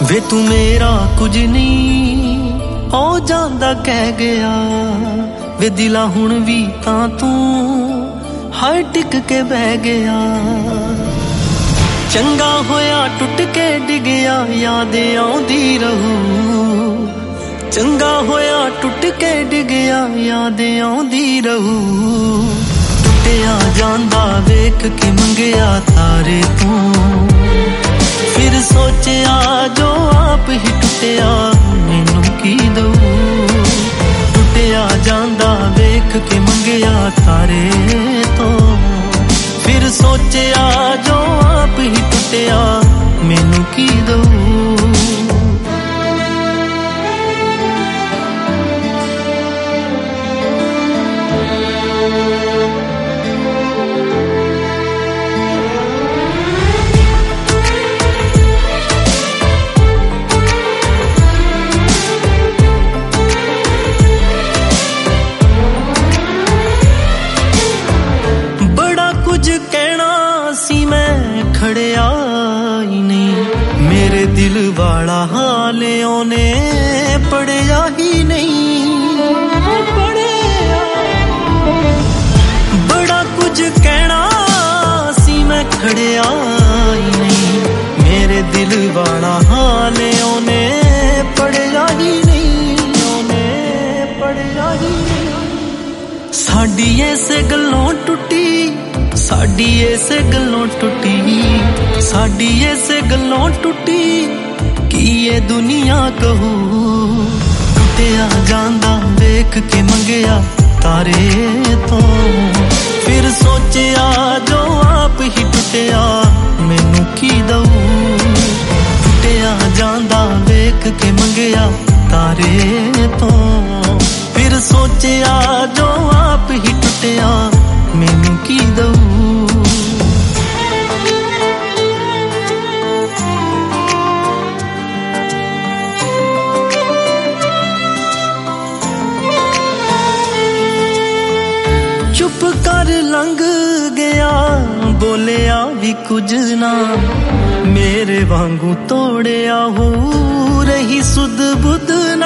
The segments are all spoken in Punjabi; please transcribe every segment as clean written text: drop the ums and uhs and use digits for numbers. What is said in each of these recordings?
ਵੇ ਤੂੰ ਮੇਰਾ ਕੁਝ ਨਹੀਂ ਹੋ ਜਾਂਦਾ ਕਹਿ ਗਿਆ ਵੇ ਦਿਲਾ ਹੁਣ ਵੀ ਤਾਂ ਤੂੰ ਹਰ ਟਿਕ ਕੇ ਬਹਿ ਗਿਆ ਚੰਗਾ ਹੋਇਆ ਟੁੱਟ ਕੇ ਡਿੱਗਿਆ ਯਾਦ ਆਉਂਦੀ ਰਹੂ ਚੰਗਾ ਹੋਇਆ ਟੁੱਟ ਕੇ ਡਿੱਗਿਆ ਯਾਦ ਆਉਂਦੀ ਰਹੂ ਟੁੱਟਿਆ ਜਾਂਦਾ ਵੇਖ ਕੇ ਮੰਗਿਆ ਤਾਰੇ ਤੂੰ ਫਿਰ ਸੋਚਿਆ ਜੋ ਆਪ ਹੀ ਟੁੱਟਿਆ ਮੈਨੂੰ ਕੀ ਦਊ ਟੁੱਟਿਆ ਜਾਂਦਾ ਵੇਖ ਕੇ ਮੰਗਿਆ ਤਾਰੇ ਤੋਂ ਫਿਰ ਸੋਚਿਆ ਜੋ ਆਪ ਹੀ ਟੁੱਟਿਆ ਮੈਨੂੰ ਕੀ ਦਊ ਖੜਿਆ ਹੀ ਨਹੀਂ ਮੇਰੇ ਦਿਲ ਵਾਲਾ ਹਾਲ ਉਹਨੇ ਪੜਿਆ ਹੀ ਨਹੀਂ ਬੜਾ ਕੁਝ ਕਹਿਣਾ ਸੀ ਮੈਂ ਖੜਿਆ ਹੀ ਨਹੀਂ ਮੇਰੇ ਦਿਲ ਵਾਲਾ ਹਾਲ ਉਹਨੇ ਪੜਿਆ ਹੀ ਨਹੀਂ ਉਹਨੇ ਪੜਿਆ ਹੀ ਨਹੀਂ ਸਾਡੀ ਇਸੇ ਗੱਲੋਂ ਟੁੱਟੀ ਸਾਡੀ ਇਸੇ ਗੱਲੋਂ ਟੁੱਟੀ ਸਾਡੀ ਇਸੇ ਗੱਲੋਂ ਟੁੱਟੀ ਕੀ ਇਹ ਦੁਨੀਆ ਕਹੂ ਟੁੱਟਿਆ ਜਾਂਦਾ ਵੇਖ ਕੇ ਮੰਗਿਆ ਤਾਰੇ ਤੋਂ ਫਿਰ ਸੋਚਿਆ ਜੋ ਆਪ ਹੀ ਟੁੱਟਿਆ ਮੈਨੂੰ ਕੀ ਦਊ ਟੁੱਟਿਆ ਜਾਂਦਾ ਵੇਖ ਕੇ ਮੰਗਿਆ ਤਾਰੇ ਤੋਂ ਫਿਰ ਸੋਚਿਆ ਜੋ ਆਪ ਹੀ ਟੁੱਟਿਆ ਮੈਨੂੰ ਕੀ ਦਊ ਚੁੱਪ ਕਰ ਲੰਘ ਗਿਆ ਬੋਲਿਆ ਵੀ ਕੁਝ ਨਾ ਮੇਰੇ ਵਾਂਗੂ ਤੋੜਿਆ ਹੋ ਰਹੀ ਸੁਧ ਬੁੱਧ ਨਾ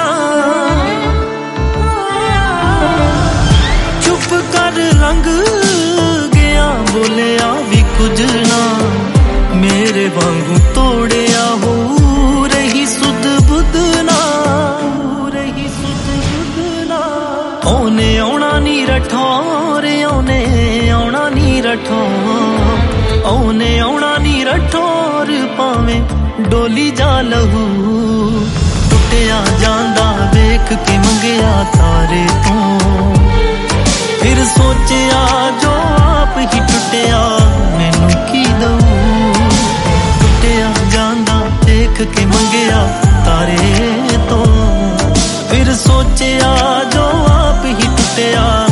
ਚੁੱਪ ਕਰ ਲੰਘ ਗਿਆ ਬੋਲਿਆ ਵੀ ਕੁਝ ਨਾ ਮੇਰੇ ਵਾਂਗੂ ਤੋੜਿਆ ਹੋ ਰਹੀ ਸੁਧ ਬੁੱਧ ਨਾ ਰਹੀ ਸੁਧ ਬੁੱਧ ਨਾ ਉਹਨੇ ਆਉਣਾ ਨੀ ਰਠੌਰ ਉਹਨੇ ਆਉਣਾ ਨੀ ਰਠੌਰ ਉਹਨੇ ਆਉਣਾ ਨੀ ਰਠੌਰ ਭਾਵੇਂ ਡੋਲੀ ਜਾ ਲਹੂ ਟੁੱਟਿਆ ਜਾਂਦਾ ਵੇਖ ਕੇ ਮੰਗਿਆ ਤਾਰੇ ਤੋਂ ਫਿਰ ਸੋਚਿਆ ਜੋ ਆਪ ਹੀ ਟੁੱਟਿਆ ਮੈਨੂੰ ਕੀ ਦਊ ਟੁੱਟਿਆ ਜਾਂਦਾ ਦੇਖ ਕੇ ਮੰਗਿਆ ਤਾਰੇ ਤੋਂ ਫਿਰ ਸੋਚਿਆ ਜੋ ਆਪ ਹੀ ਟੁੱਟਿਆ